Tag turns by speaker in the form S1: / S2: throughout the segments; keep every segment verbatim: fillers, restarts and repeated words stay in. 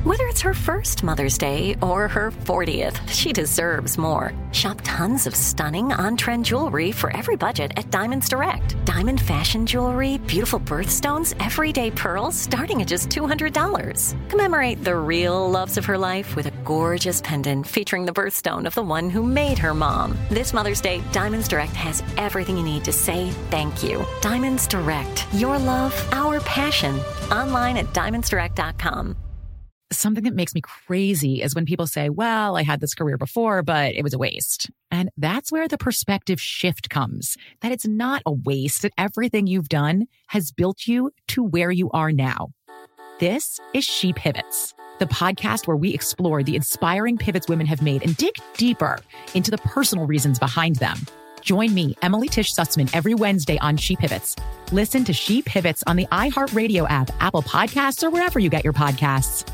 S1: Whether it's her first Mother's Day or her fortieth, she deserves more. Shop tons of stunning on-trend jewelry for every budget at Diamonds Direct. Diamond fashion jewelry, beautiful birthstones, everyday pearls starting at just two hundred dollars. Commemorate the real loves of her life with a gorgeous pendant featuring the birthstone of the one who made her mom. This Mother's Day, Diamonds Direct has everything you need to say thank you. Diamonds Direct. Your love, our passion. Online at diamonds direct dot com.
S2: Something that makes me crazy is when people say, well, I had this career before, but it was a waste. And that's where the perspective shift comes, that it's not a waste, that everything you've done has built you to where you are now. This is She Pivots, the podcast where we explore the inspiring pivots women have made and dig deeper into the personal reasons behind them. Join me, Emily Tish Sussman, every Wednesday on She Pivots. Listen to She Pivots on the iHeartRadio app, Apple Podcasts, or wherever you get your podcasts.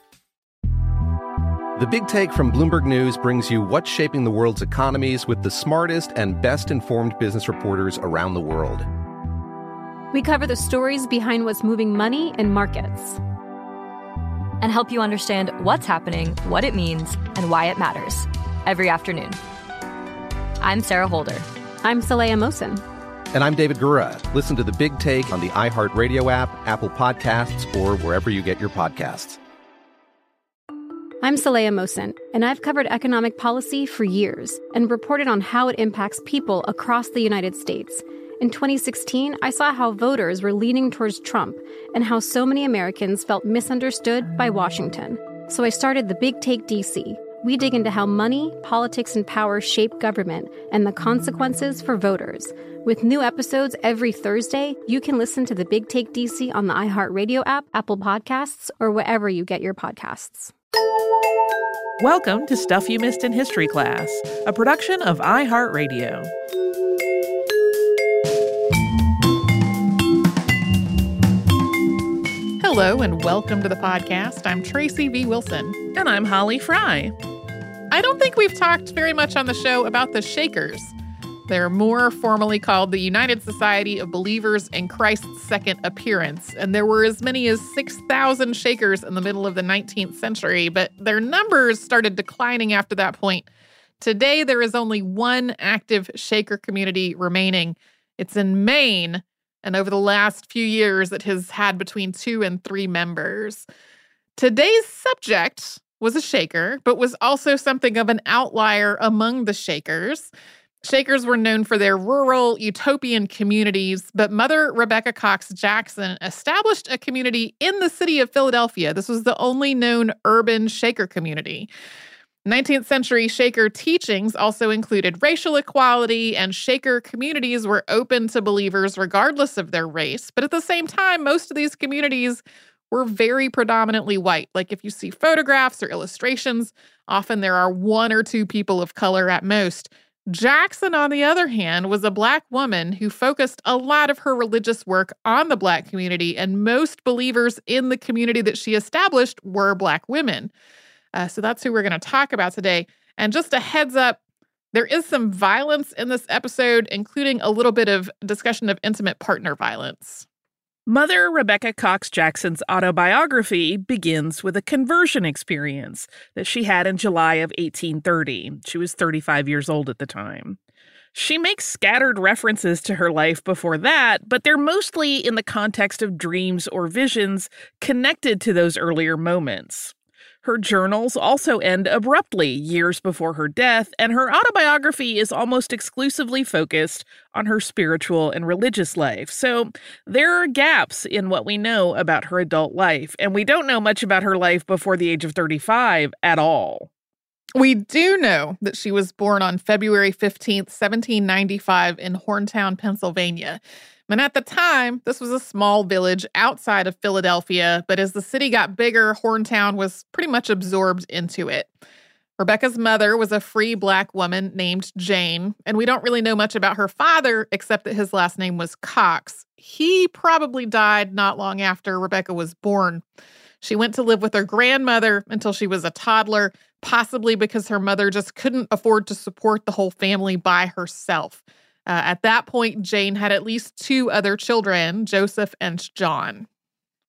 S3: The Big Take from Bloomberg News brings you what's shaping the world's economies with the smartest and best-informed business reporters around the world.
S4: We cover the stories behind what's moving money and markets.
S5: And help you understand what's happening, what it means, and why it matters. Every afternoon. I'm Sarah Holder.
S4: I'm Saleha Mohsin.
S3: And I'm David Gura. Listen to The Big Take on the iHeartRadio app, Apple Podcasts, or wherever you get your podcasts.
S4: I'm Saleha Mohsin, and I've covered economic policy for years and reported on how it impacts people across the United States. In twenty sixteen, I saw how voters were leaning towards Trump and how so many Americans felt misunderstood by Washington. So I started The Big Take D C. We dig into how money, politics, and power shape government and the consequences for voters. With new episodes every Thursday, you can listen to The Big Take D C on the iHeartRadio app, Apple Podcasts, or wherever you get your podcasts.
S6: Welcome to Stuff You Missed in History Class, a production of iHeartRadio.
S7: Hello and welcome to the podcast. I'm Tracy V. Wilson.
S6: And I'm Holly Fry.
S7: I don't think we've talked very much on the show about the Shakers. They're more formally called the United Society of Believers in Christ's Second Appearance, and there were as many as six thousand Shakers in the middle of the nineteenth century, but their numbers started declining after that point. Today, there is only one active Shaker community remaining. It's in Maine, and over the last few years, it has had between two and three members. Today's subject was a Shaker, but was also something of an outlier among the Shakers. Shakers were known for their rural, utopian communities, but Mother Rebecca Cox Jackson established a community in the city of Philadelphia. This was the only known urban Shaker community. nineteenth century Shaker teachings also included racial equality, and Shaker communities were open to believers regardless of their race. But at the same time, most of these communities were very predominantly white. Like if you see photographs or illustrations, often there are one or two people of color at most. Jackson, on the other hand, was a Black woman who focused a lot of her religious work on the Black community, and most believers in the community that she established were Black women. Uh, so that's who we're going to talk about today. And just a heads up, there is some violence in this episode, including a little bit of discussion of intimate partner violence.
S6: Mother Rebecca Cox Jackson's autobiography begins with a conversion experience that she had in July of eighteen thirty. She was thirty-five years old at the time. She makes scattered references to her life before that, but they're mostly in the context of dreams or visions connected to those earlier moments. Her journals also end abruptly years before her death, and her autobiography is almost exclusively focused on her spiritual and religious life. So there are gaps in what we know about her adult life, and we don't know much about her life before the age of thirty-five at all.
S7: We do know that she was born on February fifteenth, seventeen ninety-five in Horntown, Pennsylvania. And at the time, this was a small village outside of Philadelphia, but as the city got bigger, Horntown was pretty much absorbed into it. Rebecca's mother was a free Black woman named Jane, and we don't really know much about her father except that his last name was Cox. He probably died not long after Rebecca was born. She went to live with her grandmother until she was a toddler, possibly because her mother just couldn't afford to support the whole family by herself. Uh, at that point, Jane had at least two other children, Joseph and John.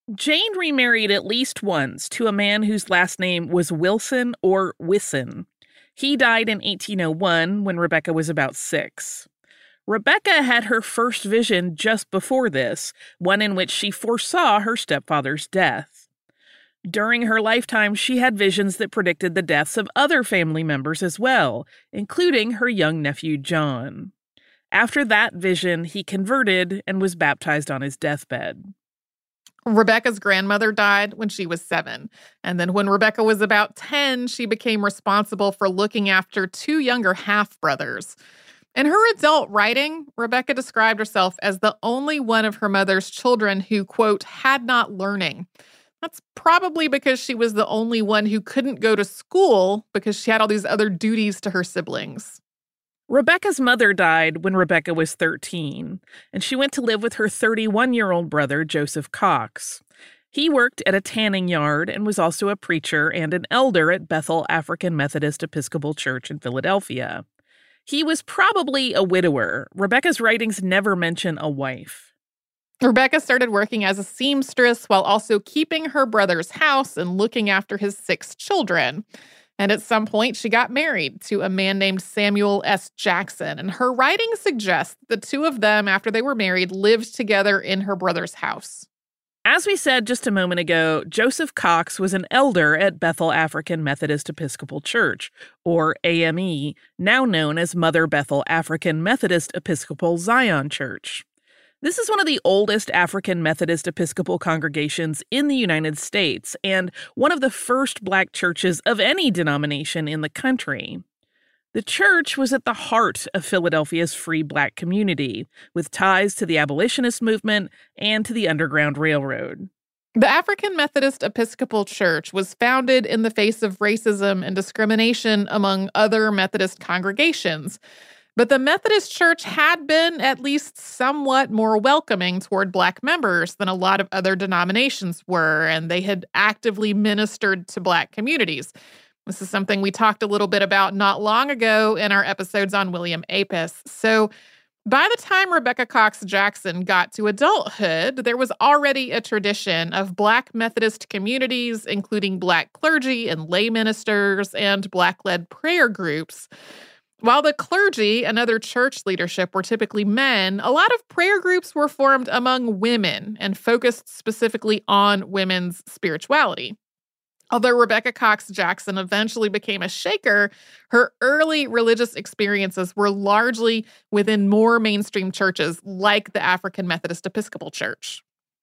S6: Jane remarried at least once to a man whose last name was Wilson or Wisson. He died in eighteen oh one when Rebecca was about six. Rebecca had her first vision just before this, one in which she foresaw her stepfather's death. During her lifetime, she had visions that predicted the deaths of other family members as well, including her young nephew John. After that vision, he converted and was baptized on his deathbed.
S7: Rebecca's grandmother died when she was seven. And then when Rebecca was about ten, she became responsible for looking after two younger half-brothers. In her adult writing, Rebecca described herself as the only one of her mother's children who, quote, had not learning. That's probably because she was the only one who couldn't go to school because she had all these other duties to her siblings.
S6: Rebecca's mother died when Rebecca was thirteen, and she went to live with her thirty-one-year-old brother, Joseph Cox. He worked at a tanning yard and was also a preacher and an elder at Bethel African Methodist Episcopal Church in Philadelphia. He was probably a widower. Rebecca's writings never mention a wife.
S7: Rebecca started working as a seamstress while also keeping her brother's house and looking after his six children. And at some point, she got married to a man named Samuel S. Jackson. And her writing suggests the two of them, after they were married, lived together in her brother's house.
S6: As we said just a moment ago, Joseph Cox was an elder at Bethel African Methodist Episcopal Church, or A M E, now known as Mother Bethel African Methodist Episcopal Zion Church. This is one of the oldest African Methodist Episcopal congregations in the United States and one of the first Black churches of any denomination in the country. The church was at the heart of Philadelphia's free Black community, with ties to the abolitionist movement and to the Underground Railroad.
S7: The African Methodist Episcopal Church was founded in the face of racism and discrimination among other Methodist congregations. But the Methodist Church had been at least somewhat more welcoming toward Black members than a lot of other denominations were, and they had actively ministered to Black communities. This is something we talked a little bit about not long ago in our episodes on William Apis. So by the time Rebecca Cox Jackson got to adulthood, there was already a tradition of Black Methodist communities, including Black clergy and lay ministers and Black-led prayer groups. While the clergy and other church leadership were typically men, a lot of prayer groups were formed among women and focused specifically on women's spirituality. Although Rebecca Cox Jackson eventually became a Shaker, her early religious experiences were largely within more mainstream churches like the African Methodist Episcopal Church.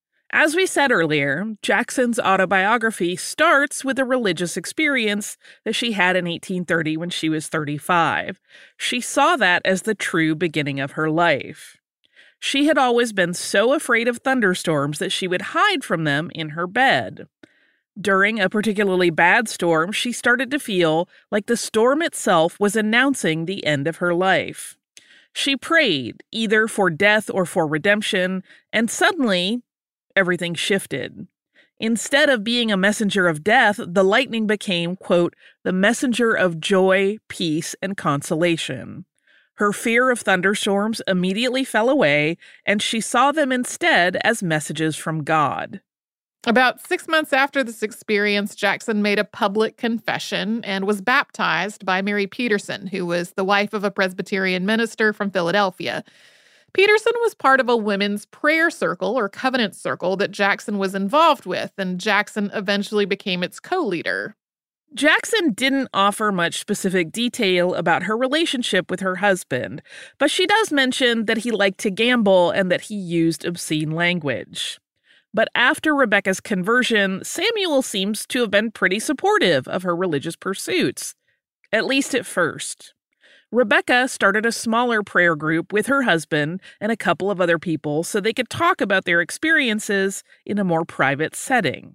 S6: As we said earlier, Jackson's autobiography starts with a religious experience that she had in eighteen thirty when she was thirty-five. She saw that as the true beginning of her life. She had always been so afraid of thunderstorms that she would hide from them in her bed. During a particularly bad storm, she started to feel like the storm itself was announcing the end of her life. She prayed, either for death or for redemption, and suddenly everything shifted. Instead of being a messenger of death, the lightning became, quote, the messenger of joy, peace, and consolation. Her fear of thunderstorms immediately fell away, and she saw them instead as messages from God.
S7: About six months after this experience, Jackson made a public confession and was baptized by Mary Peterson, who was the wife of a Presbyterian minister from Philadelphia. Peterson was part of a women's prayer circle or covenant circle that Jackson was involved with, and Jackson eventually became its co-leader.
S6: Jackson didn't offer much specific detail about her relationship with her husband, but she does mention that he liked to gamble and that he used obscene language. But after Rebecca's conversion, Samuel seems to have been pretty supportive of her religious pursuits, at least at first. Rebecca started a smaller prayer group with her husband and a couple of other people so they could talk about their experiences in a more private setting.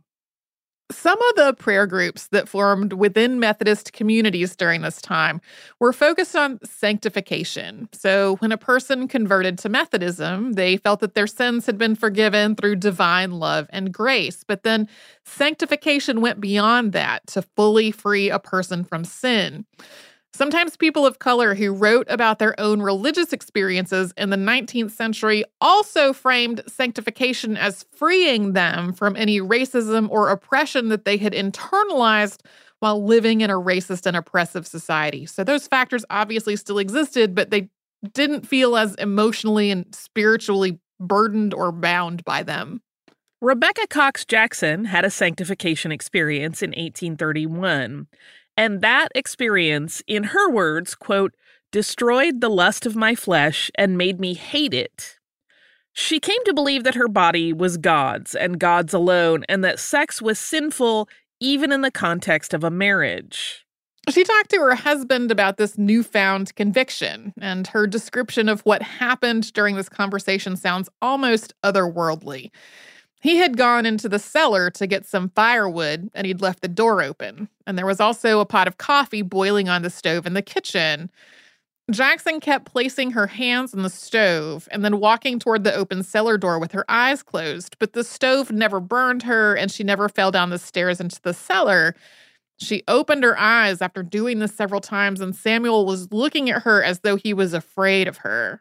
S7: Some of the prayer groups that formed within Methodist communities during this time were focused on sanctification. So when a person converted to Methodism, they felt that their sins had been forgiven through divine love and grace. But then sanctification went beyond that to fully free a person from sin. Sometimes people of color who wrote about their own religious experiences in the nineteenth century also framed sanctification as freeing them from any racism or oppression that they had internalized while living in a racist and oppressive society. So those factors obviously still existed, but they didn't feel as emotionally and spiritually burdened or bound by them.
S6: Rebecca Cox Jackson had a sanctification experience in eighteen thirty-one. And that experience, in her words, quote, destroyed the lust of my flesh and made me hate it. She came to believe that her body was God's and God's alone, and that sex was sinful even in the context of a marriage.
S7: She talked to her husband about this newfound conviction, and her description of what happened during this conversation sounds almost otherworldly. He had gone into the cellar to get some firewood, and he'd left the door open. And there was also a pot of coffee boiling on the stove in the kitchen. Jackson kept placing her hands on the stove and then walking toward the open cellar door with her eyes closed. But the stove never burned her, and she never fell down the stairs into the cellar. She opened her eyes after doing this several times, and Samuel was looking at her as though he was afraid of her.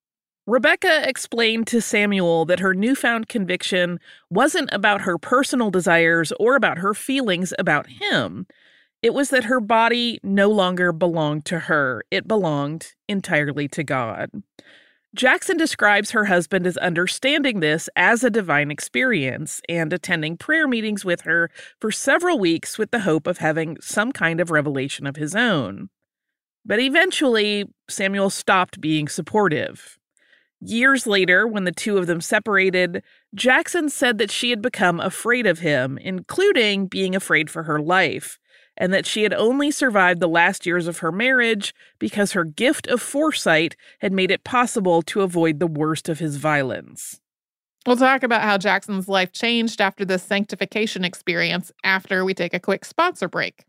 S6: Rebecca explained to Samuel that her newfound conviction wasn't about her personal desires or about her feelings about him. It was that her body no longer belonged to her. It belonged entirely to God. Jackson describes her husband as understanding this as a divine experience and attending prayer meetings with her for several weeks with the hope of having some kind of revelation of his own. But eventually, Samuel stopped being supportive. Years later, when the two of them separated, Jackson said that she had become afraid of him, including being afraid for her life, and that she had only survived the last years of her marriage because her gift of foresight had made it possible to avoid the worst of his violence.
S7: We'll talk about how Jackson's life changed after this sanctification experience after we take a quick sponsor break.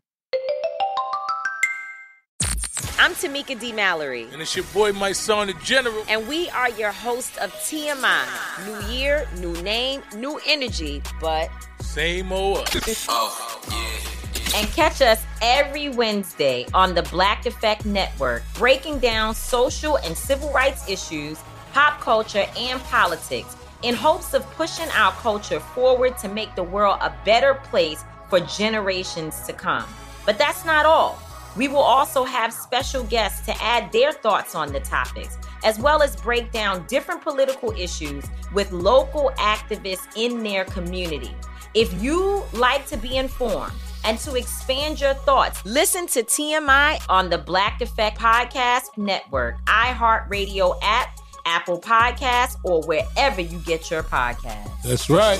S8: I'm Tamika D. Mallory.
S9: And it's your boy, my son, the General.
S8: And we are your hosts of T M I. New year, new name, new energy, but
S9: same old us. Oh, yeah.
S8: And catch us every Wednesday on the Black Effect Network, breaking down social and civil rights issues, pop culture, and politics in hopes of pushing our culture forward to make the world a better place for generations to come. But that's not all. We will also have special guests to add their thoughts on the topics, as well as break down different political issues with local activists in their community. If you like to be informed and to expand your thoughts, listen to T M I on the Black Effect Podcast Network, iHeartRadio app, Apple Podcasts, or wherever you get your podcasts.
S9: That's right.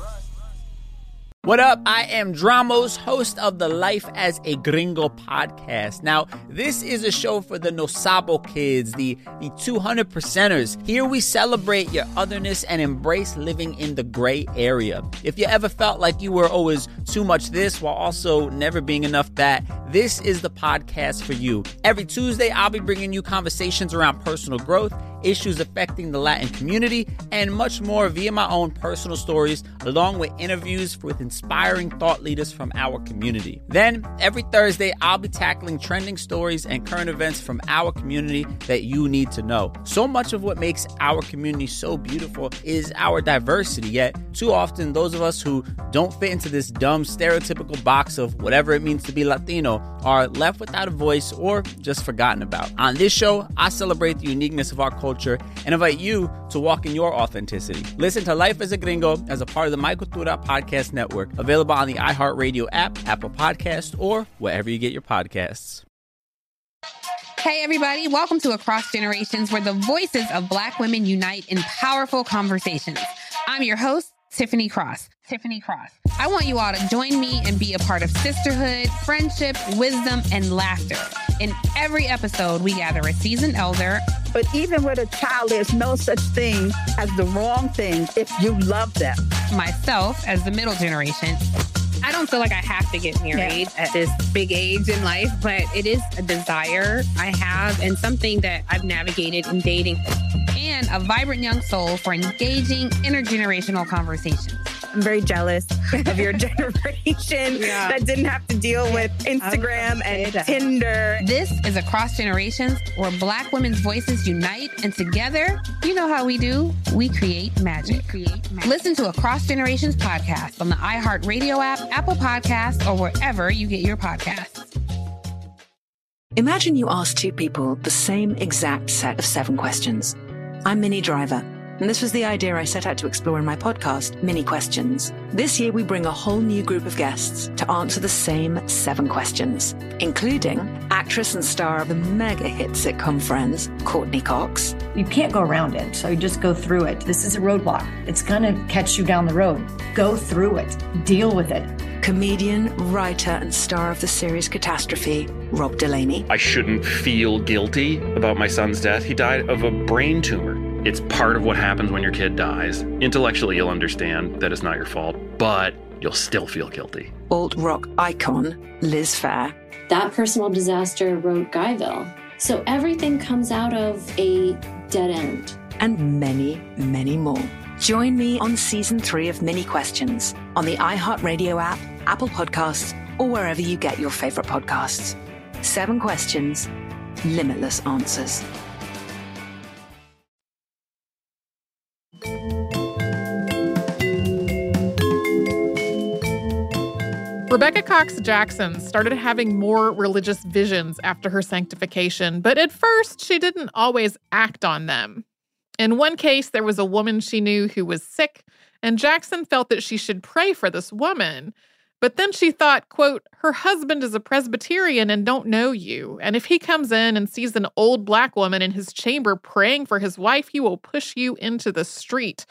S10: What up? I am Dramos, host of the Life as a Gringo podcast. Now, this is a show for the No Sabo kids, the, the two hundred percenters. Here we celebrate your otherness and embrace living in the gray area. If you ever felt like you were always too much this while also never being enough that, this is the podcast for you. Every Tuesday, I'll be bringing you conversations around personal growth, issues affecting the Latin community, and much more via my own personal stories, along with interviews with inspiring thought leaders from our community. Then, every Thursday, I'll be tackling trending stories and current events from our community that you need to know. So much of what makes our community so beautiful is our diversity, yet too often those of us who don't fit into this dumb stereotypical box of whatever it means to be Latino are left without a voice or just forgotten about. On this show, I celebrate the uniqueness of our culture and invite you to walk in your authenticity. Listen to Life as a Gringo as a part of the My Cultura Podcast Network, available on the iHeartRadio app, Apple Podcasts, or wherever you get your podcasts.
S11: Hey, everybody. Welcome to Across Generations, where the voices of Black women unite in powerful conversations. I'm your host, Tiffany Cross. Tiffany Cross. I want you all to join me and be a part of sisterhood, friendship, wisdom, and laughter. In every episode, we gather a seasoned elder.
S12: But even with a child, there's no such thing as the wrong thing if you love them.
S11: Myself, as the middle generation. I don't feel like I have to get married yeah. at this big age in life, but it is a desire I have and something that I've navigated in dating. And a vibrant young soul for engaging intergenerational conversations.
S13: I'm very jealous of your generation yeah. that didn't have to deal with Instagram and that. Tinder.
S11: This is Across Generations, where Black women's voices unite, and together, you know how we do. We create magic. We create magic. Listen to Across Generations podcast on the iHeartRadio app, Apple Podcasts, or wherever you get your podcasts.
S14: Imagine you ask two people the same exact set of seven questions. I'm Minnie Driver, and this was the idea I set out to explore in my podcast, Minnie Questions. This year, we bring a whole new group of guests to answer the same seven questions, including actress and star of the mega hit sitcom Friends, Courtney Cox.
S15: You can't go around it, so you just go through it. This is a roadblock. It's going to catch you down the road. Go through it. Deal with it.
S14: Comedian, writer, and star of the series Catastrophe, Rob Delaney.
S16: I shouldn't feel guilty about my son's death. He died of a brain tumor. It's part of what happens when your kid dies. Intellectually, you'll understand that it's not your fault, but you'll still feel guilty.
S14: Alt-rock icon, Liz Phair.
S17: That personal disaster wrote Guyville. So everything comes out of a dead end.
S14: And many, many more. Join me on season three of Minnie Questions on the iHeartRadio app, Apple Podcasts, or wherever you get your favorite podcasts. Seven questions, limitless answers.
S7: Rebecca Cox Jackson started having more religious visions after her sanctification, but at first she didn't always act on them. In one case, there was a woman she knew who was sick, and Jackson felt that she should pray for this woman. But then she thought, quote, her husband is a Presbyterian and don't know you, and if he comes in and sees an old Black woman in his chamber praying for his wife, he will push you into the street.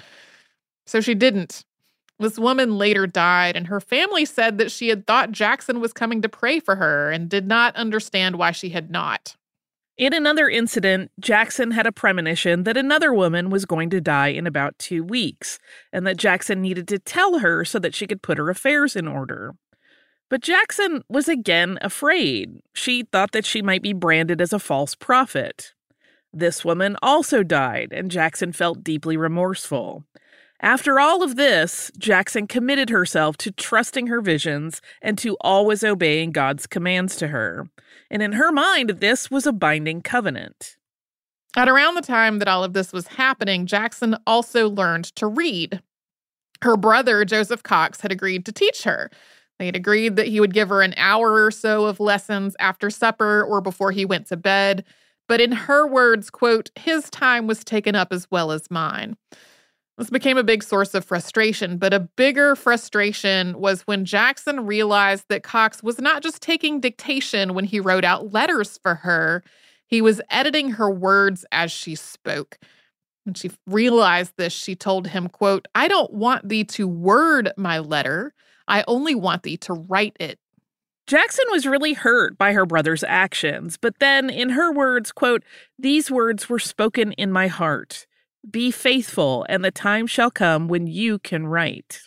S7: So she didn't. This woman later died, and her family said that she had thought Jackson was coming to pray for her and did not understand why she had not.
S6: In another incident, Jackson had a premonition that another woman was going to die in about two weeks, and that Jackson needed to tell her so that she could put her affairs in order. But Jackson was again afraid. She thought that she might be branded as a false prophet. This woman also died, and Jackson felt deeply remorseful. After all of this, Jackson committed herself to trusting her visions and to always obeying God's commands to her. And in her mind, this was a binding covenant.
S7: At around the time that all of this was happening, Jackson also learned to read. Her brother, Joseph Cox, had agreed to teach her. They had agreed that he would give her an hour or so of lessons after supper or before he went to bed. But in her words, quote, his time was taken up as well as mine. This became a big source of frustration, but a bigger frustration was when Jackson realized that Cox was not just taking dictation when he wrote out letters for her, he was editing her words as she spoke. When she realized this, she told him, quote, I don't want thee to word my letter. I only want thee to write it.
S6: Jackson was really hurt by her brother's actions, but then in her words, quote, these words were spoken in my heart. Be faithful, and the time shall come when you can write.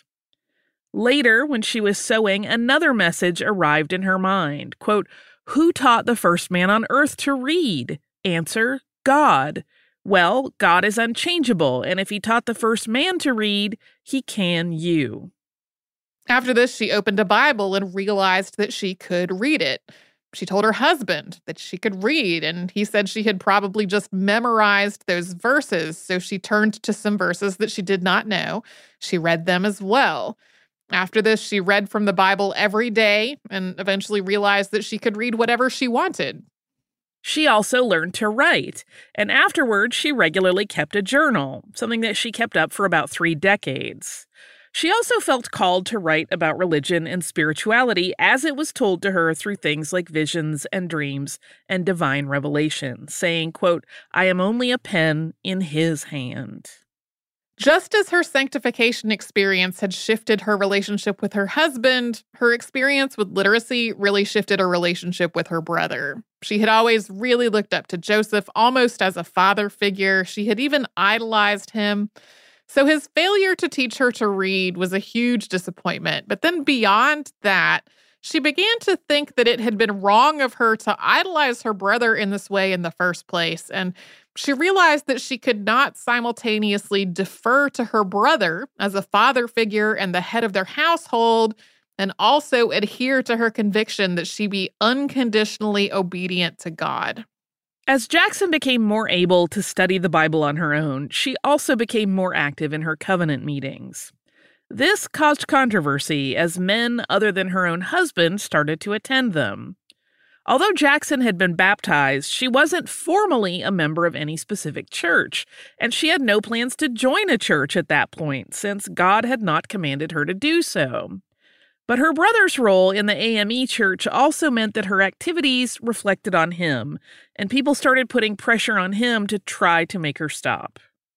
S6: Later, when she was sewing, another message arrived in her mind. Quote, who taught the first man on earth to read? Answer, God. Well, God is unchangeable, and if he taught the first man to read, he can you.
S7: After this, she opened a Bible and realized that she could read it. She told her husband that she could read, and he said she had probably just memorized those verses, so she turned to some verses that she did not know. She read them as well. After this, she read from the Bible every day and eventually realized that she could read whatever she wanted.
S6: She also learned to write, and afterwards she regularly kept a journal, something that she kept up for about three decades. She also felt called to write about religion and spirituality as it was told to her through things like visions and dreams and divine revelation, saying, quote, I am only a pen in his hand.
S7: Just as her sanctification experience had shifted her relationship with her husband, her experience with literacy really shifted her relationship with her brother. She had always really looked up to Joseph almost as a father figure. She had even idolized him. So his failure to teach her to read was a huge disappointment. But then beyond that, she began to think that it had been wrong of her to idolize her brother in this way in the first place. And she realized that she could not simultaneously defer to her brother as a father figure and the head of their household, and also adhere to her conviction that she be unconditionally obedient to God.
S6: As Jackson became more able to study the Bible on her own, she also became more active in her covenant meetings. This caused controversy as men other than her own husband started to attend them. Although Jackson had been baptized, she wasn't formally a member of any specific church, and she had no plans to join a church at that point, since God had not commanded her to do so. But her brother's role in the A M E church also meant that her activities reflected on him, and people started putting pressure on him to try to make her stop.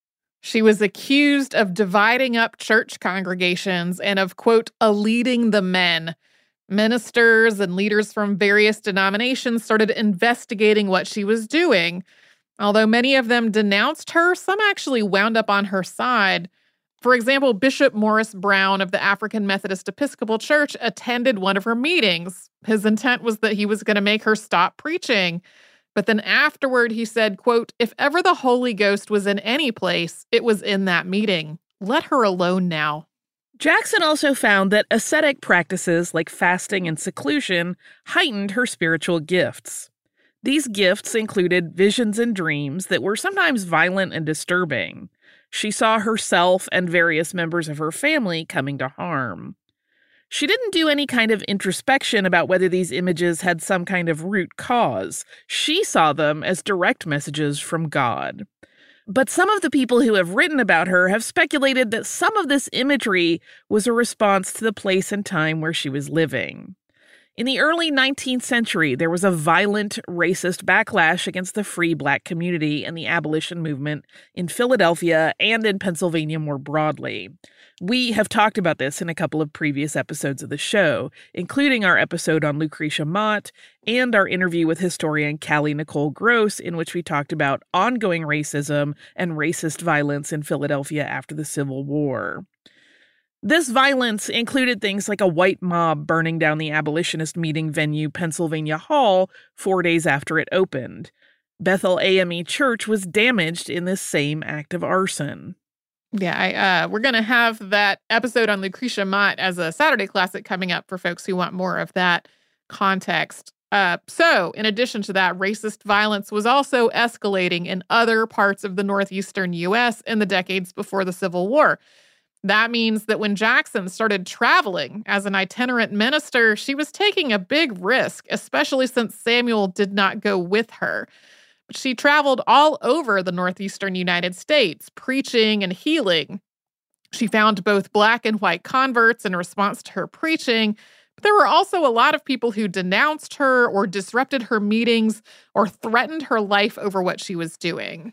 S7: She was accused of dividing up church congregations and of, quote, eluding the men. Ministers and leaders from various denominations started investigating what she was doing. Although many of them denounced her, some actually wound up on her side. For example, Bishop Morris Brown of the African Methodist Episcopal Church attended one of her meetings. His intent was that he was going to make her stop preaching. But then afterward, he said, quote, if ever the Holy Ghost was in any place, it was in that meeting. Let her alone now.
S6: Jackson also found that ascetic practices like fasting and seclusion heightened her spiritual gifts. These gifts included visions and dreams that were sometimes violent and disturbing. She saw herself and various members of her family coming to harm. She didn't do any kind of introspection about whether these images had some kind of root cause. She saw them as direct messages from God. But some of the people who have written about her have speculated that some of this imagery was a response to the place and time where she was living. In the early nineteenth century, there was a violent, racist backlash against the free Black community and the abolition movement in Philadelphia and in Pennsylvania more broadly. We have talked about this in a couple of previous episodes of the show, including our episode on Lucretia Mott and our interview with historian Callie Nicole Gross, in which we talked about ongoing racism and racist violence in Philadelphia after the Civil War. This violence included things like a white mob burning down the abolitionist meeting venue Pennsylvania Hall four days after it opened. Bethel A M E Church was damaged in this same act of arson.
S7: Yeah, I, uh, we're going to have that episode on Lucretia Mott as a Saturday Classic coming up for folks who want more of that context. Uh, so, in addition to that, racist violence was also escalating in other parts of the northeastern U S in the decades before the Civil War. That means that when Jackson started traveling as an itinerant minister, she was taking a big risk, especially since Samuel did not go with her. But she traveled all over the northeastern United States, preaching and healing. She found both Black and white converts in response to her preaching, but there were also a lot of people who denounced her or disrupted her meetings or threatened her life over what she was doing.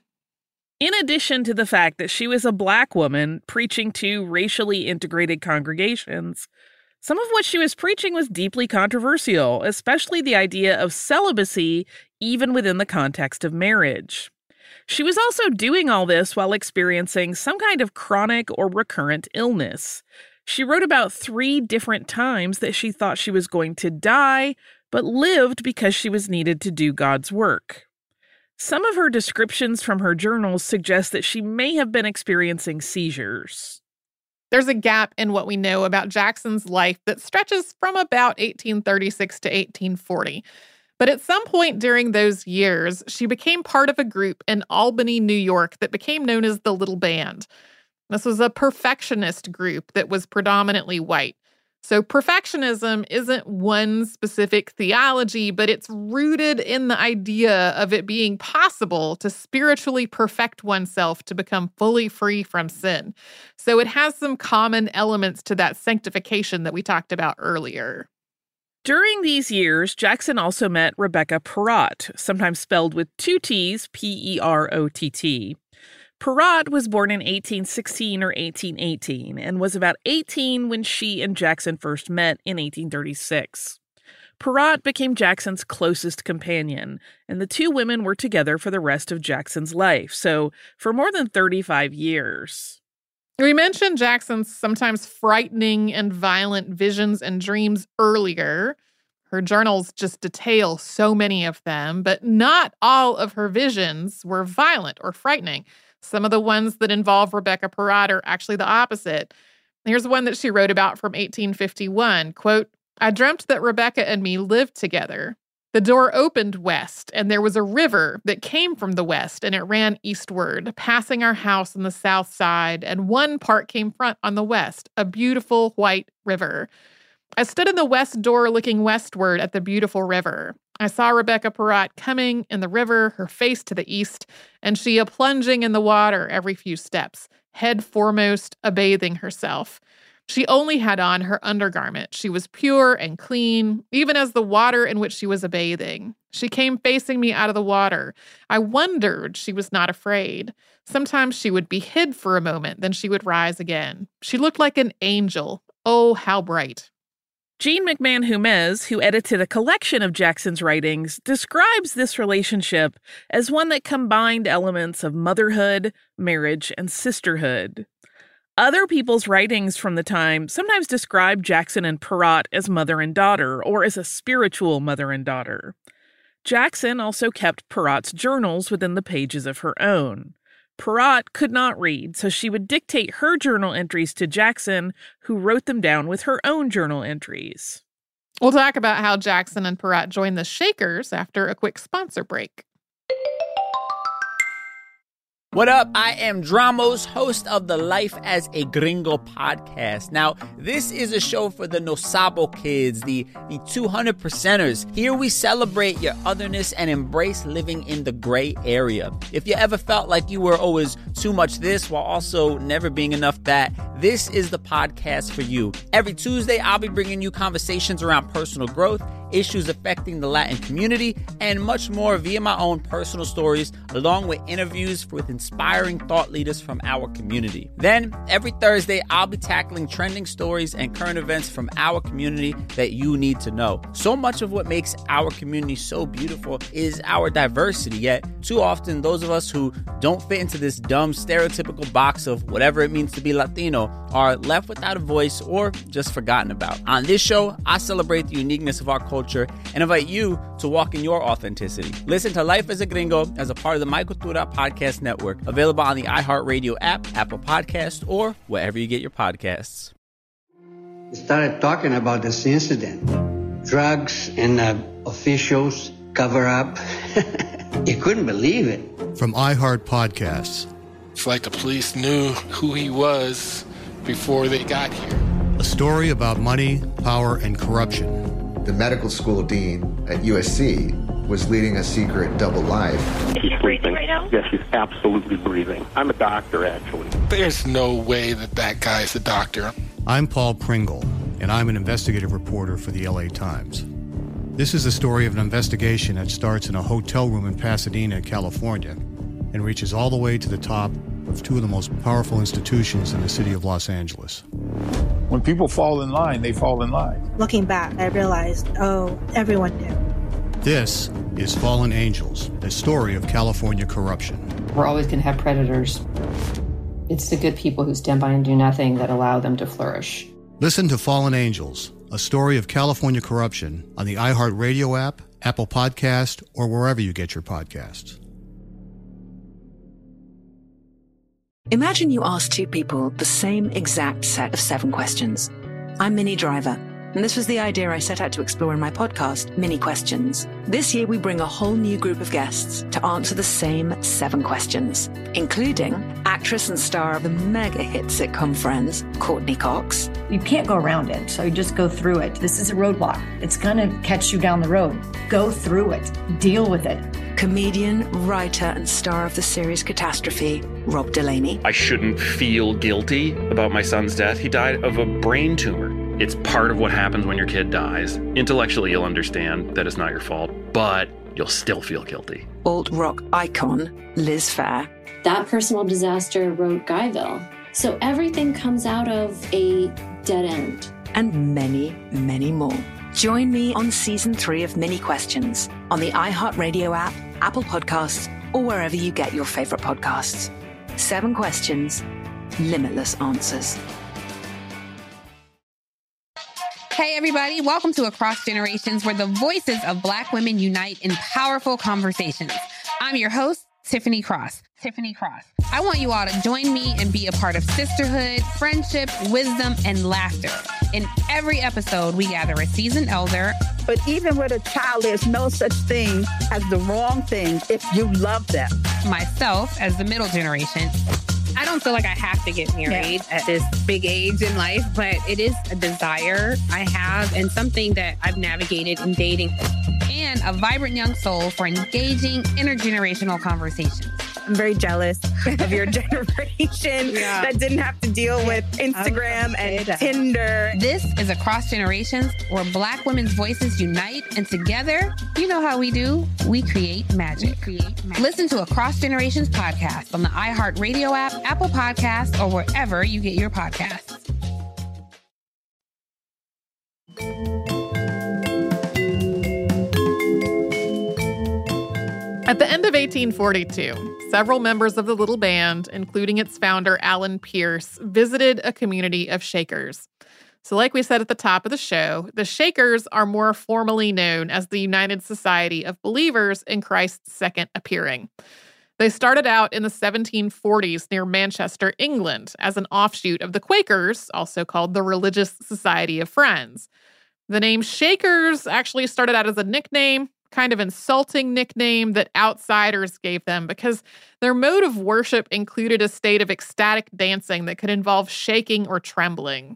S6: In addition to the fact that she was a Black woman preaching to racially integrated congregations, some of what she was preaching was deeply controversial, especially the idea of celibacy even within the context of marriage. She was also doing all this while experiencing some kind of chronic or recurrent illness. She wrote about three different times that she thought she was going to die, but lived because she was needed to do God's work. Some of her descriptions from her journals suggest that she may have been experiencing seizures.
S7: There's a gap in what we know about Jackson's life that stretches from about eighteen thirty-six to eighteen forty. But at some point during those years, she became part of a group in Albany, New York that became known as the Little Band. This was a perfectionist group that was predominantly white. So perfectionism isn't one specific theology, but it's rooted in the idea of it being possible to spiritually perfect oneself to become fully free from sin. So it has some common elements to that sanctification that we talked about earlier.
S6: During these years, Jackson also met Rebecca Perrott, sometimes spelled with two T's, P E R O T T. Perrott was born in eighteen sixteen or eighteen eighteen and was about eighteen when she and Jackson first met in eighteen thirty-six. Perrott became Jackson's closest companion, and the two women were together for the rest of Jackson's life, so for more than thirty-five years.
S7: We mentioned Jackson's sometimes frightening and violent visions and dreams earlier. Her journals just detail so many of them, but not all of her visions were violent or frightening. Some of the ones that involve Rebecca Perrott are actually the opposite. Here's one that she wrote about from eighteen fifty-one. Quote, I dreamt that Rebecca and me lived together. The door opened west, and there was a river that came from the west, and it ran eastward, passing our house on the south side, and one part came front on the west, a beautiful white river. I stood in the west door looking westward at the beautiful river. I saw Rebecca Perrott coming in the river, her face to the east, and she a plunging in the water every few steps, head foremost, a bathing herself. She only had on her undergarment. She was pure and clean, even as the water in which she was a-bathing. She came facing me out of the water. I wondered she was not afraid. Sometimes she would be hid for a moment, then she would rise again. She looked like an angel. Oh, how bright.
S6: Jean McMahon Humez, who edited a collection of Jackson's writings, describes this relationship as one that combined elements of motherhood, marriage, and sisterhood. Other people's writings from the time sometimes describe Jackson and Perrott as mother and daughter, or as a spiritual mother and daughter. Jackson also kept Perrott's journals within the pages of her own. Perrott could not read, so she would dictate her journal entries to Jackson, who wrote them down with her own journal entries.
S7: We'll talk about how Jackson and Perrott joined the Shakers after a quick sponsor break.
S10: What up? I am Dramos, host of the Life as a Gringo podcast. Now, this is a show for the No Sabo kids, the, the two hundred percenters. Here we celebrate your otherness and embrace living in the gray area. If you ever felt like you were always too much this while also never being enough that, this is the podcast for you. Every Tuesday, I'll be bringing you conversations around personal growth, issues affecting the Latin community, and much more via my own personal stories, along with interviews with inspiring thought leaders from our community. Then, every Thursday, I'll be tackling trending stories and current events from our community that you need to know. So much of what makes our community so beautiful is our diversity, yet too often those of us who don't fit into this dumb stereotypical box of whatever it means to be Latino are left without a voice or just forgotten about. On this show, I celebrate the uniqueness of our culture and invite you to walk in your authenticity. Listen to Life as a Gringo as a part of the My Cultura podcast network, available on the iHeartRadio app, Apple Podcasts, or wherever you get your podcasts.
S18: We started talking about this incident. Drugs and uh, officials cover up. You couldn't believe it.
S19: From iHeart Podcasts.
S20: It's like the police knew who he was before they got here.
S19: A story about money, power, and corruption.
S21: The medical school dean at U S C was leading a secret double life.
S22: She's breathing right now? Yes, she's absolutely breathing. I'm a doctor, actually.
S20: There's no way that that guy's a doctor.
S19: I'm Paul Pringle, and I'm an investigative reporter for the L A Times. This is the story of an investigation that starts in a hotel room in Pasadena, California, and reaches all the way to the top of two of the most powerful institutions in the city of Los Angeles.
S23: When people fall in line, they fall in line.
S24: Looking back, I realized, oh, everyone knew.
S19: This is Fallen Angels, a story of California corruption.
S25: We're always going to have predators. It's the good people who stand by and do nothing that allow them to flourish.
S19: Listen to Fallen Angels, a story of California corruption on the iHeartRadio app, Apple Podcast, or wherever you get your podcasts.
S14: Imagine you ask two people the same exact set of seven questions. I'm Minnie Driver, and this was the idea I set out to explore in my podcast, Mini Questions. This year, we bring a whole new group of guests to answer the same seven questions, including actress and star of the mega hit sitcom Friends, Courtney Cox.
S15: You can't go around it, so you just go through it. This is a roadblock. It's going to catch you down the road. Go through it. Deal with it.
S14: Comedian, writer, and star of the series Catastrophe, Rob Delaney.
S16: I shouldn't feel guilty about my son's death. He died of a brain tumor. It's part of what happens when your kid dies. Intellectually, you'll understand that it's not your fault, but you'll still feel guilty.
S14: Alt-rock icon, Liz Phair.
S17: That personal disaster wrote Guyville. So everything comes out of a dead end.
S14: And many, many more. Join me on season three of Mini Questions on the iHeartRadio app, Apple Podcasts, or wherever you get your favorite podcasts. Seven questions, limitless answers.
S11: Hey, everybody. Welcome to Across Generations, where the voices of Black women unite in powerful conversations. I'm your host, Tiffany Cross. Tiffany Cross. I want you all to join me and be a part of sisterhood, friendship, wisdom, and laughter. In every episode, we gather a seasoned elder.
S12: But even with a child, there's no such thing as the wrong thing if you love them.
S11: Myself as the middle generation.
S1: I don't feel like I have to get married yeah. at this big age in life, but it is a desire I have and something that I've navigated in dating.
S11: And a vibrant young soul for engaging intergenerational conversations.
S13: I'm very jealous of your generation yeah. that didn't have to deal with Instagram and that. Tinder.
S11: This is Across Generations, where Black women's voices unite, and together, you know how we do, we create magic. We create magic. Listen to Across Generations podcast on the iHeartRadio app, Apple Podcasts, or wherever you get your podcasts.
S7: At the end of eighteen forty-two, several members of the Little Band, including its founder, Alan Pierce, visited a community of Shakers. So like we said at the top of the show, the Shakers are more formally known as the United Society of Believers in Christ's Second Appearing. They started out in the seventeen forties near Manchester, England, as an offshoot of the Quakers, also called the Religious Society of Friends. The name Shakers actually started out as a nickname, kind of insulting nickname that outsiders gave them because their mode of worship included a state of ecstatic dancing that could involve shaking or trembling.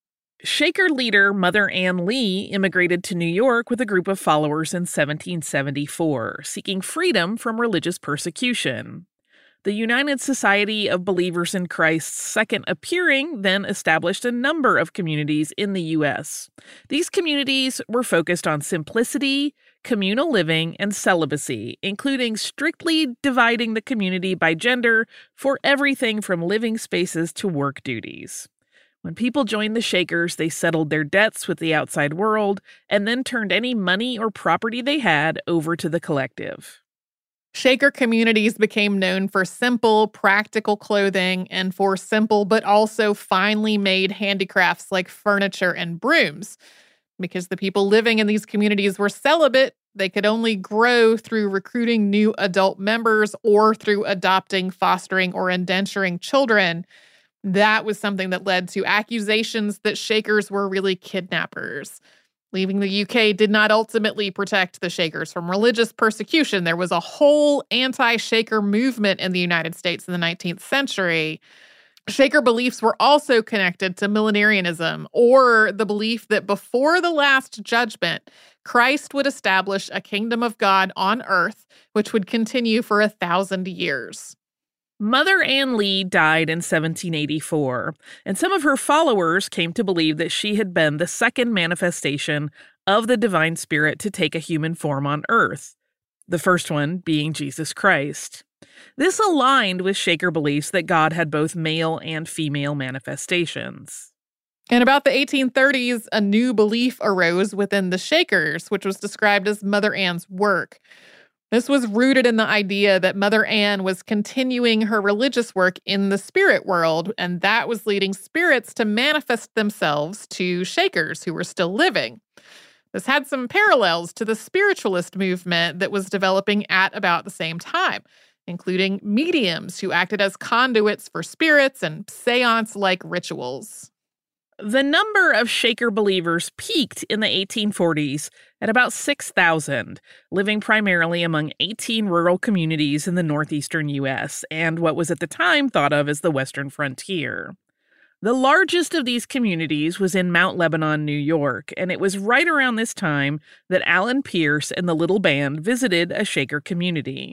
S6: Shaker leader Mother Ann Lee immigrated to New York with a group of followers in seventeen seventy-four, seeking freedom from religious persecution. The United Society of Believers in Christ's Second Appearing then established a number of communities in the U S. These communities were focused on simplicity, communal living, and celibacy, including strictly dividing the community by gender for everything from living spaces to work duties. When people joined the Shakers, they settled their debts with the outside world and then turned any money or property they had over to the collective.
S7: Shaker communities became known for simple, practical clothing and for simple but also finely made handicrafts like furniture and brooms. Because the people living in these communities were celibate, they could only grow through recruiting new adult members or through adopting, fostering, or indenturing children. That was something that led to accusations that Shakers were really kidnappers. Leaving the U K did not ultimately protect the Shakers from religious persecution. There was a whole anti-Shaker movement in the United States in the nineteenth century. Shaker beliefs were also connected to millenarianism, or the belief that before the Last Judgment, Christ would establish a kingdom of God on earth, which would continue for a thousand years.
S6: Mother Ann Lee died in seventeen eighty-four, and some of her followers came to believe that she had been the second manifestation of the divine spirit to take a human form on earth, the first one being Jesus Christ. This aligned with Shaker beliefs that God had both male and female manifestations.
S7: In about the eighteen thirties, a new belief arose within the Shakers, which was described as Mother Ann's work. This was rooted in the idea that Mother Ann was continuing her religious work in the spirit world, and that was leading spirits to manifest themselves to Shakers who were still living. This had some parallels to the spiritualist movement that was developing at about the same time, including mediums who acted as conduits for spirits and seance-like rituals.
S6: The number of Shaker believers peaked in the eighteen forties at about six thousand, living primarily among eighteen rural communities in the northeastern U S and what was at the time thought of as the Western frontier. The largest of these communities was in Mount Lebanon, New York, and it was right around this time that Alan Pierce and the Little Band visited a Shaker community.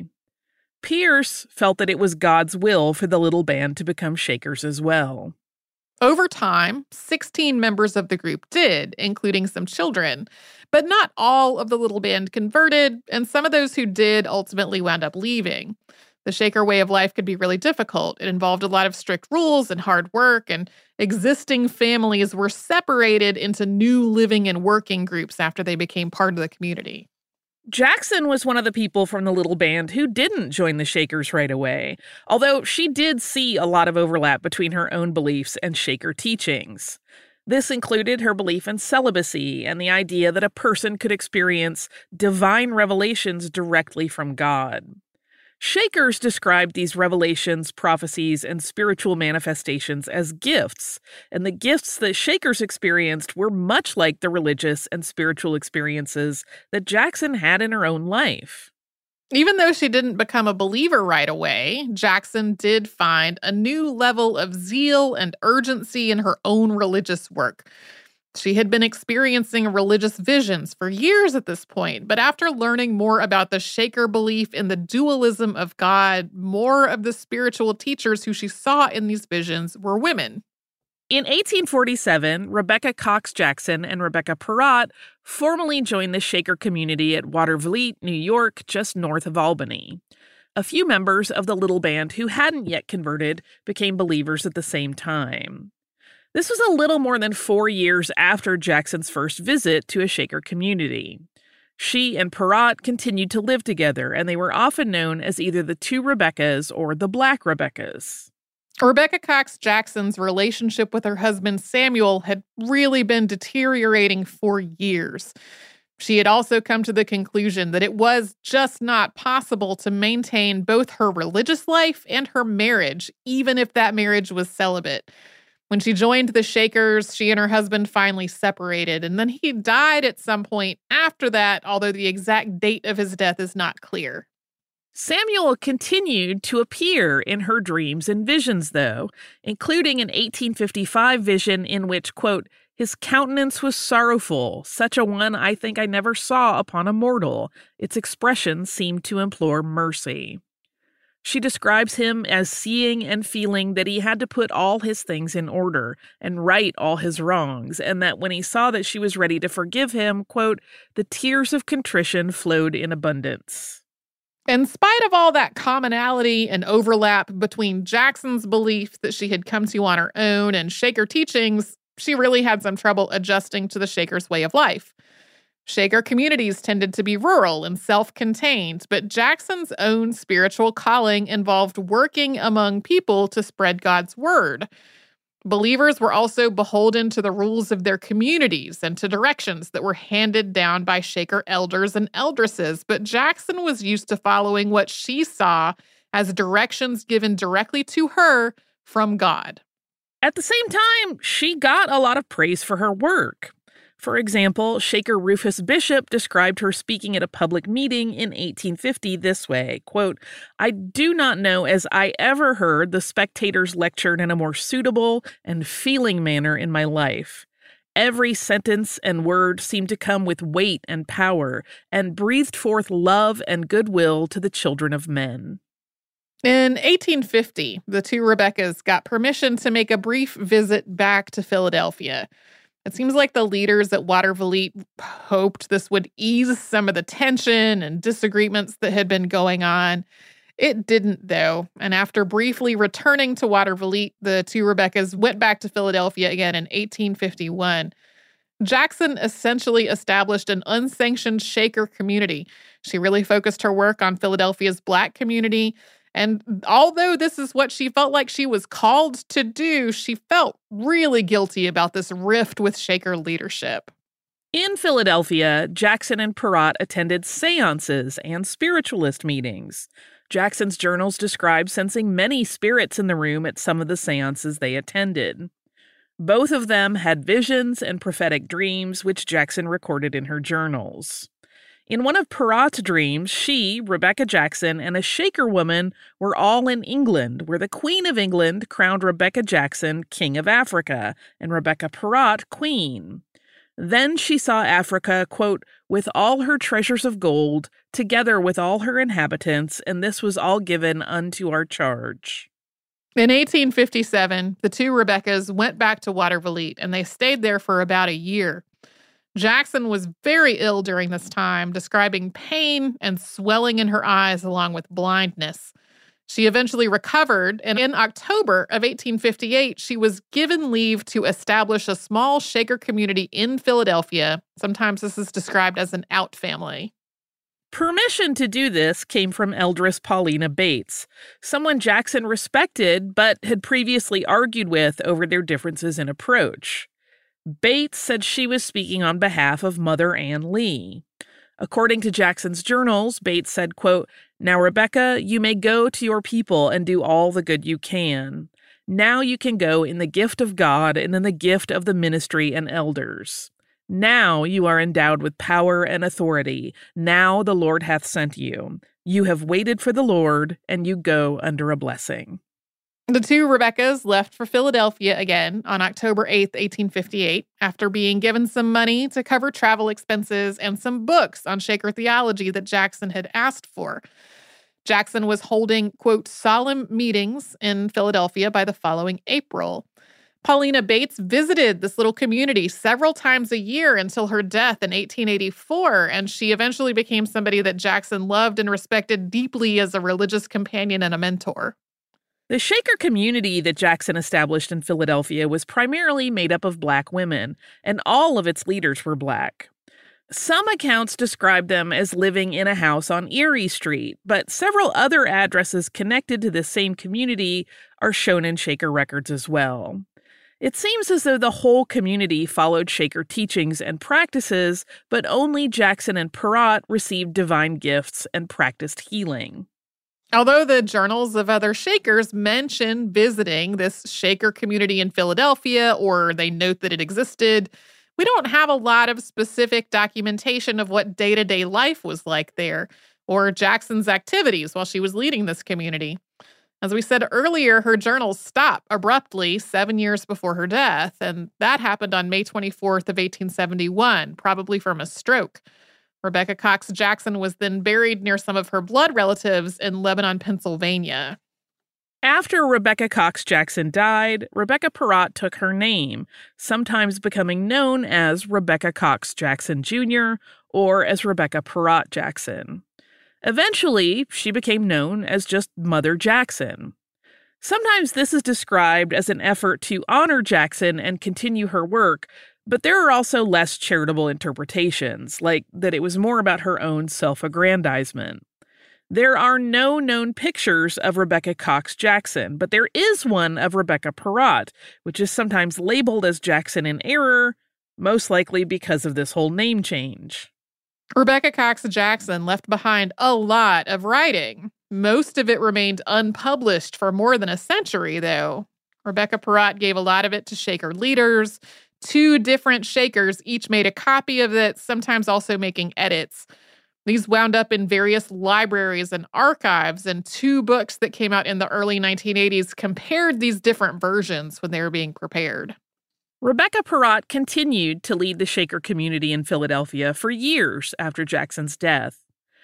S6: Pierce felt that it was God's will for the Little Band to become Shakers as well.
S7: Over time, sixteen members of the group did, including some children. But not all of the Little Band converted, and some of those who did ultimately wound up leaving. The Shaker way of life could be really difficult. It involved a lot of strict rules and hard work, and existing families were separated into new living and working groups after they became part of the community.
S6: Jackson was one of the people from the little band who didn't join the Shakers right away, although she did see a lot of overlap between her own beliefs and Shaker teachings. This included her belief in celibacy and the idea that a person could experience divine revelations directly from God. Shakers described these revelations, prophecies, and spiritual manifestations as gifts, and the gifts that Shakers experienced were much like the religious and spiritual experiences that Jackson had in her own life.
S7: Even though she didn't become a believer right away, Jackson did find a new level of zeal and urgency in her own religious work. She had been experiencing religious visions for years at this point, but after learning more about the Shaker belief in the dualism of God, more of the spiritual teachers who she saw in these visions were women.
S6: In eighteen forty-seven, Rebecca Cox Jackson and Rebecca Perrott formally joined the Shaker community at Watervliet, New York, just north of Albany. A few members of the little band who hadn't yet converted became believers at the same time. This was a little more than four years after Jackson's first visit to a Shaker community. She and Perrott continued to live together, and they were often known as either the two Rebeccas or the Black Rebeccas.
S7: Rebecca Cox Jackson's relationship with her husband Samuel had really been deteriorating for years. She had also come to the conclusion that it was just not possible to maintain both her religious life and her marriage, even if that marriage was celibate. When she joined the Shakers, she and her husband finally separated, and then he died at some point after that, although the exact date of his death is not clear.
S6: Samuel continued to appear in her dreams and visions, though, including an eighteen fifty-five vision in which, quote, his countenance was sorrowful, such a one I think I never saw upon a mortal. Its expression seemed to implore mercy. She describes him as seeing and feeling that he had to put all his things in order and right all his wrongs, and that when he saw that she was ready to forgive him, quote, the tears of contrition flowed in abundance.
S7: In spite of all that commonality and overlap between Jackson's belief that she had come to on her own and Shaker teachings, she really had some trouble adjusting to the Shakers' way of life. Shaker communities tended to be rural and self-contained, but Jackson's own spiritual calling involved working among people to spread God's word. Believers were also beholden to the rules of their communities and to directions that were handed down by Shaker elders and eldresses, but Jackson was used to following what she saw as directions given directly to her from God.
S6: At the same time, she got a lot of praise for her work. For example, Shaker Rufus Bishop described her speaking at a public meeting in eighteen fifty this way, quote, I do not know as I ever heard the spectators lectured in a more suitable and feeling manner in my life. Every sentence and word seemed to come with weight and power and breathed forth love and goodwill to the children of men.
S7: In eighteen fifty, the two Rebeccas got permission to make a brief visit back to Philadelphia. It seems like the leaders at Watervliet hoped this would ease some of the tension and disagreements that had been going on. It didn't, though, and after briefly returning to Watervliet, the two Rebeccas went back to Philadelphia again in eighteen fifty-one. Jackson essentially established an unsanctioned Shaker community. She really focused her work on Philadelphia's Black community. And although this is what she felt like she was called to do, she felt really guilty about this rift with Shaker leadership.
S6: In Philadelphia, Jackson and Perrott attended seances and spiritualist meetings. Jackson's journals describe sensing many spirits in the room at some of the seances they attended. Both of them had visions and prophetic dreams, which Jackson recorded in her journals. In one of Perrott's dreams, she, Rebecca Jackson, and a Shaker woman were all in England, where the Queen of England crowned Rebecca Jackson King of Africa and Rebecca Perrott Queen. Then she saw Africa, quote, with all her treasures of gold, together with all her inhabitants, and this was all given unto our charge.
S7: In eighteen fifty-seven, the two Rebeccas went back to Watervliet, and they stayed there for about a year. Jackson was very ill during this time, describing pain and swelling in her eyes along with blindness. She eventually recovered, and in October of eighteen fifty-eight, she was given leave to establish a small Shaker community in Philadelphia. Sometimes this is described as an out family.
S6: Permission to do this came from Eldris Paulina Bates, someone Jackson respected but had previously argued with over their differences in approach. Bates said she was speaking on behalf of Mother Ann Lee. According to Jackson's journals, Bates said, quote, "Now, Rebecca, you may go to your people and do all the good you can. Now you can go in the gift of God and in the gift of the ministry and elders. Now you are endowed with power and authority. Now the Lord hath sent you. You have waited for the Lord, and you go under a blessing."
S7: The two Rebeccas left for Philadelphia again on October eighth, eighteen fifty-eight, after being given some money to cover travel expenses and some books on Shaker theology that Jackson had asked for. Jackson was holding, quote, solemn meetings in Philadelphia by the following April. Paulina Bates visited this little community several times a year until her death in eighteen eighty-four, and she eventually became somebody that Jackson loved and respected deeply as a religious companion and a mentor.
S6: The Shaker community that Jackson established in Philadelphia was primarily made up of Black women, and all of its leaders were Black. Some accounts describe them as living in a house on Erie Street, but several other addresses connected to this same community are shown in Shaker records as well. It seems as though the whole community followed Shaker teachings and practices, but only Jackson and Perrott received divine gifts and practiced healing.
S7: Although the journals of other Shakers mention visiting this Shaker community in Philadelphia, or they note that it existed, we don't have a lot of specific documentation of what day-to-day life was like there, or Jackson's activities while she was leading this community. As we said earlier, her journals stop abruptly seven years before her death, and that happened on May twenty-fourth of eighteen seventy-one, probably from a stroke. Rebecca Cox Jackson was then buried near some of her blood relatives in Lebanon, Pennsylvania.
S6: After Rebecca Cox Jackson died, Rebecca Perrott took her name, sometimes becoming known as Rebecca Cox Jackson Junior or as Rebecca Perrott Jackson. Eventually, she became known as just Mother Jackson. Sometimes this is described as an effort to honor Jackson and continue her work, but there are also less charitable interpretations, like that it was more about her own self-aggrandizement. There are no known pictures of Rebecca Cox Jackson, but there is one of Rebecca Perrott, which is sometimes labeled as Jackson in error, most likely because of this whole name change.
S7: Rebecca Cox Jackson left behind a lot of writing. Most of it remained unpublished for more than a century, though. Rebecca Perrott gave a lot of it to Shaker leaders. Two different Shakers each made a copy of it, sometimes also making edits. These wound up in various libraries and archives, and two books that came out in the early nineteen eighties compared these different versions when they were being prepared.
S6: Rebecca Perrott continued to lead the Shaker community in Philadelphia for years after Jackson's death.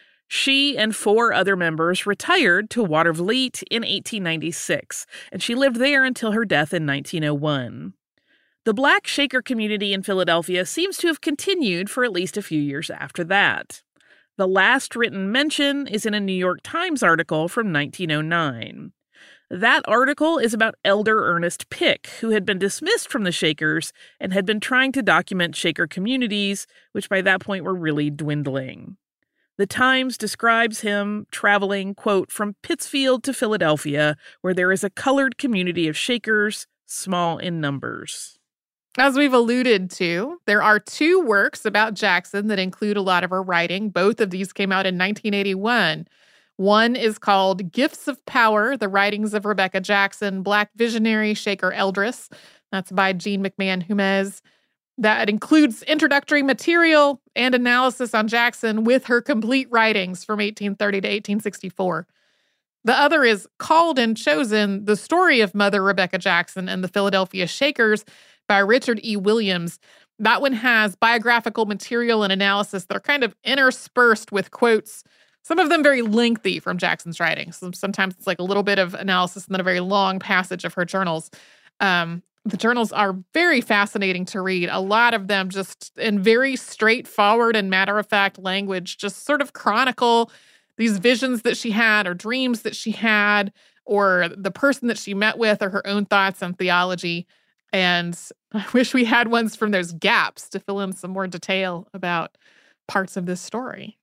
S6: She and four other members retired to Watervliet in eighteen ninety-six, and she lived there until her death in nineteen oh one. The Black Shaker community in Philadelphia seems to have continued for at least a few years after that. The last written mention is in a New York Times article from nineteen oh nine. That article is about Elder Ernest Pick, who had been dismissed from the Shakers and had been trying to document Shaker communities, which by that point were really dwindling. The Times describes him traveling, quote, from Pittsfield to Philadelphia, where there is a colored community of Shakers, small in numbers.
S7: As we've alluded to, there are two works about Jackson that include a lot of her writing. Both of these came out in nineteen eighty-one. One is called Gifts of Power, The Writings of Rebecca Jackson, Black Visionary Shaker Eldris. That's by Jean McMahon Humez. That includes introductory material and analysis on Jackson with her complete writings from eighteen thirty to eighteen sixty-four. The other is Called and Chosen, The Story of Mother Rebecca Jackson and the Philadelphia Shakers by Richard E. Williams. That one has biographical material and analysis that are kind of interspersed with quotes, some of them very lengthy from Jackson's writings. Sometimes it's like a little bit of analysis and then a very long passage of her journals. Um, the journals are very fascinating to read. A lot of them just in very straightforward and matter-of-fact language, just sort of chronicle these visions that she had or dreams that she had or the person that she met with or her own thoughts on theology. And I wish we had ones from those gaps to fill in some more detail about parts of this story.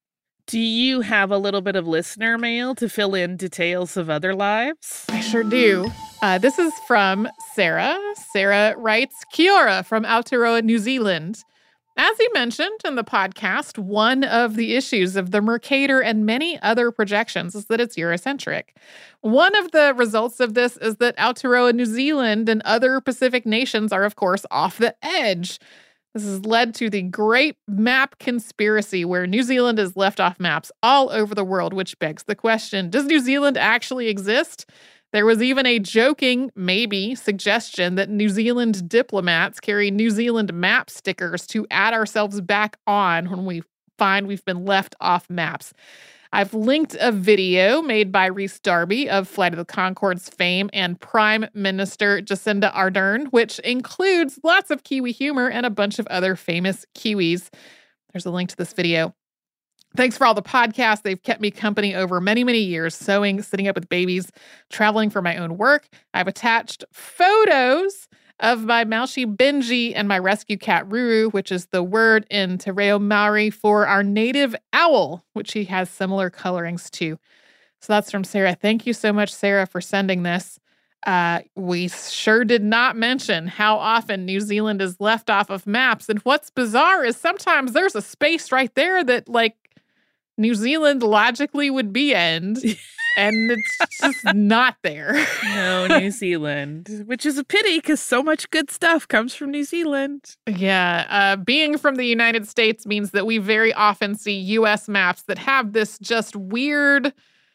S6: Do you have a little bit of listener mail to fill in details of other lives?
S7: I sure do. Uh, this is from Sarah. Sarah writes, Kia ora from Aotearoa, New Zealand. As he mentioned in the podcast, one of the issues of the Mercator and many other projections is that it's Eurocentric. One of the results of this is that Aotearoa, New Zealand and other Pacific nations are, of course, off the edge. This has led to the Great Map Conspiracy, where New Zealand is left off maps all over the world, which begs the question, does New Zealand actually exist? There was even a joking, maybe, suggestion that New Zealand diplomats carry New Zealand map stickers to add ourselves back on when we find we've been left off maps. I've linked a video made by Rhys Darby of Flight of the Conchords fame and Prime Minister Jacinda Ardern, which includes lots of Kiwi humor and a bunch of other famous Kiwis. There's a link to this video. Thanks for all the podcasts. They've kept me company over many, many years, sewing, sitting up with babies, traveling for my own work. I've attached photos of my Malshi Benji and my rescue cat Ruru, which is the word in Te Reo Maori for our native owl, which he has similar colorings to. So that's from Sarah. Thank you so much, Sarah, for sending this. Uh, we sure did not mention how often New Zealand is left off of maps. And what's bizarre is sometimes there's a space right there that, like, New Zealand logically would be in, and it's just not there.
S6: No, New Zealand, which is a pity because so much good stuff comes from New Zealand.
S7: Yeah, uh, being from the United States means that we very often see U S maps that have this just weird,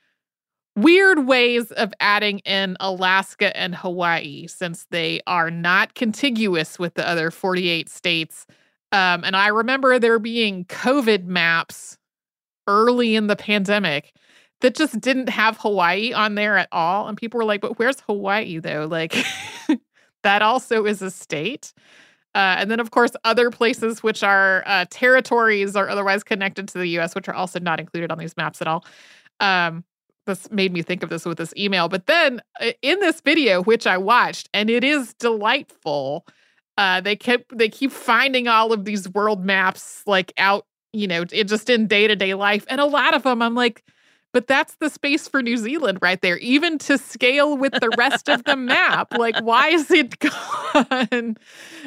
S7: weird ways of adding in Alaska and Hawaii, since they are not contiguous with the other forty-eight states. Um, and I remember there being COVID maps early in the pandemic that just didn't have Hawaii on there at all. And people were like, but where's Hawaii though? Like that also is a state. Uh, and then of course, other places which are uh, territories or otherwise connected to the U S, which are also not included on these maps at all. Um, this made me think of this with this email. But then in this video, which I watched, and it is delightful, uh, they kept, they keep finding all of these world maps like out, you know, it just in day-to-day life. And a lot of them, I'm like, but that's the space for New Zealand right there, even to scale with the rest of the map. Like, why is it gone?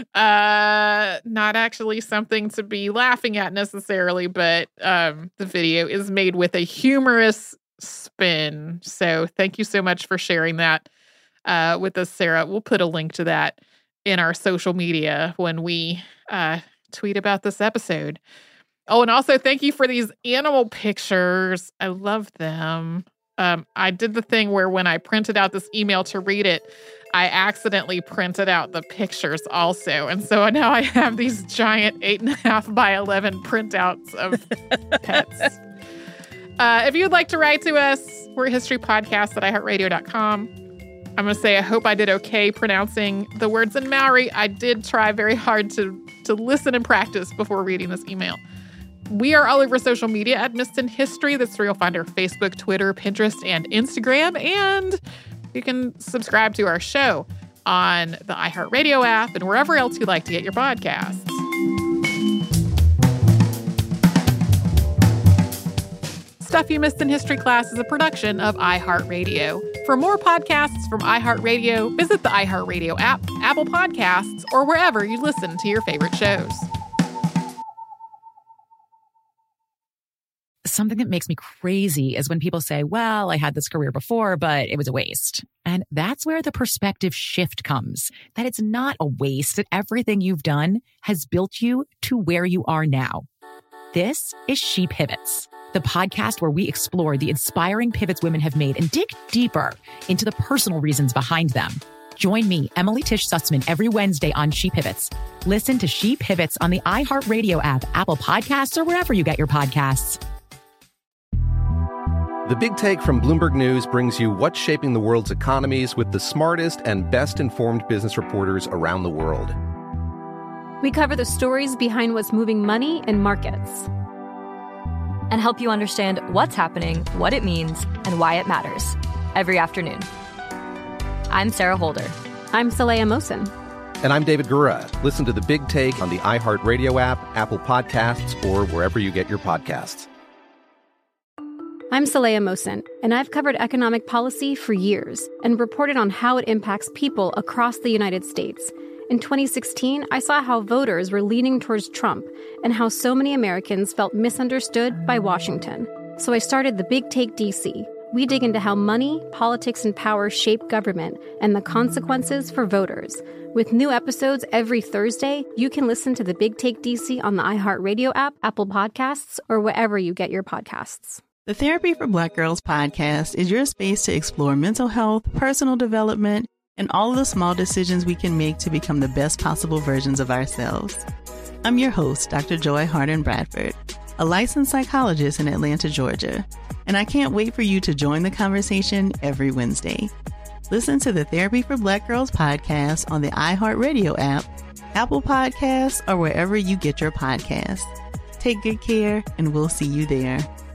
S7: Uh, not actually something to be laughing at necessarily, but um, the video is made with a humorous spin. So thank you so much for sharing that uh, with us, Sarah. We'll put a link to that in our social media when we uh, tweet about this episode. Oh, and also thank you for these animal pictures. I love them. Um, I did the thing where when I printed out this email to read it, I accidentally printed out the pictures also. And so now I have these giant eight and a half by eleven printouts of pets. Uh, if you'd like to write to us, we're history podcast at i heart radio dot com. I'm going to say I hope I did okay pronouncing the words in Maori. I did try very hard to, to listen and practice before reading this email. We are all over social media at Missed in History. That's where you'll find our Facebook, Twitter, Pinterest, and Instagram. And you can subscribe to our show on the iHeartRadio app and wherever else you like to get your podcasts. Stuff You Missed in History Class is a production of iHeartRadio. For more podcasts from iHeartRadio, visit the iHeartRadio app, Apple Podcasts, or wherever you listen to your favorite shows.
S2: Something that makes me crazy is when people say, well, I had this career before, but it was a waste. And that's where the perspective shift comes, that it's not a waste, that everything you've done has built you to where you are now. This is She Pivots, the podcast where we explore the inspiring pivots women have made and dig deeper into the personal reasons behind them. Join me, Emily Tish Sussman, every Wednesday on She Pivots. Listen to She Pivots on the iHeartRadio app, Apple Podcasts, or wherever you get your podcasts.
S3: The Big Take from Bloomberg News brings you what's shaping the world's economies with the smartest and best-informed business reporters around the world.
S4: We cover the stories behind what's moving money and markets,
S5: and help you understand what's happening, what it means, and why it matters every afternoon. I'm Sarah Holder.
S4: I'm Saleha Mohsin.
S3: And I'm David Gura. Listen to The Big Take on the iHeartRadio app, Apple Podcasts, or wherever you get your podcasts.
S4: I'm Saleha Mohsin, and I've covered economic policy for years and reported on how it impacts people across the United States. In twenty sixteen, I saw how voters were leaning towards Trump and how so many Americans felt misunderstood by Washington. So I started The Big Take D C. We dig into how money, politics, and power shape government and the consequences for voters. With new episodes every Thursday, you can listen to The Big Take D C on the iHeartRadio app, Apple Podcasts, or wherever you get your podcasts.
S8: The Therapy for Black Girls podcast is your space to explore mental health, personal development, and all of the small decisions we can make to become the best possible versions of ourselves. I'm your host, Doctor Joy Harden Bradford, a licensed psychologist in Atlanta, Georgia, and I can't wait for you to join the conversation every Wednesday. Listen to the Therapy for Black Girls podcast on the iHeartRadio app, Apple Podcasts, or wherever you get your podcasts. Take good care, and we'll see you there.